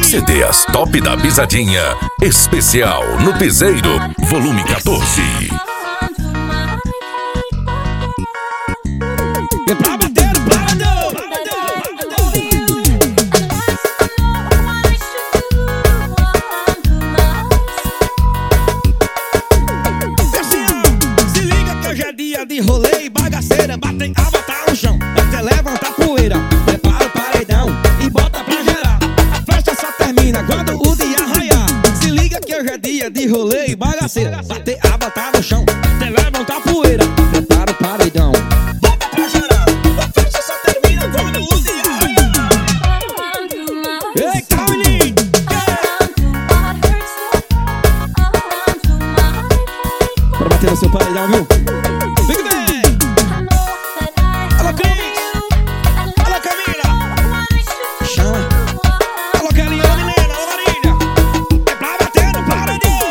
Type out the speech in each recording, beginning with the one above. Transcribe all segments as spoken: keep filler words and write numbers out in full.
C D As Top da Pisadinha, especial no Piseiro, volume quatorze. E pra bater no paredão, se liga que hoje é dia de rolê e bagaceira. Batem a botar no chão, até levantar poeira. Prepara o paredão e bota pra gerar. A festa só termina quando o dia raiar. Se liga que hoje é dia de rolê e bagaceira. Bater a botar no chão, até levantar poeira. Prepara o paredão, bota pra gerar. A festa só termina quando o dia raiar. Eita, menino! Pra bater no seu paredão, viu? Fique bem! Alô, Cris! Alô, Camila! Chama! Alô, Kelinha, alô, Milena, alô, Marília! É pra bater no paredão!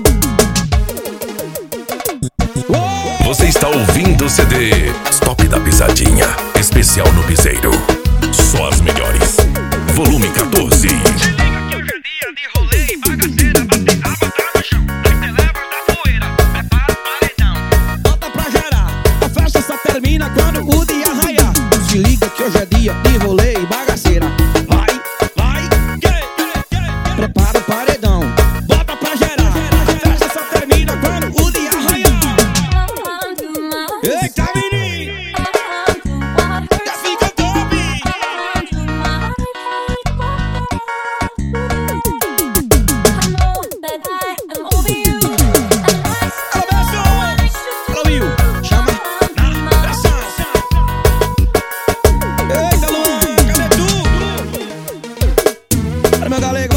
Uou! Você está ouvindo o C D Top da Pisadinha, especial no Piseiro. Só as melhores. Volume quatorze. Se liga que hoje é dia de rolê e bagaceira. Bater a botar no chão, até levantar poeira. Prepara o paredão, bota pra gerar. A festa só termina quando o dia raiar. Se liga que hoje é dia de rolê e bagaceira. Vai, vai, que, que, que. Prepara o paredão, bota pra gerar. A festa só termina quando o dia raiar. Eita, menino! Já fica top! Alô, Will, chama na pressão. Eita, Luan, cadê tu? Olha meu galego.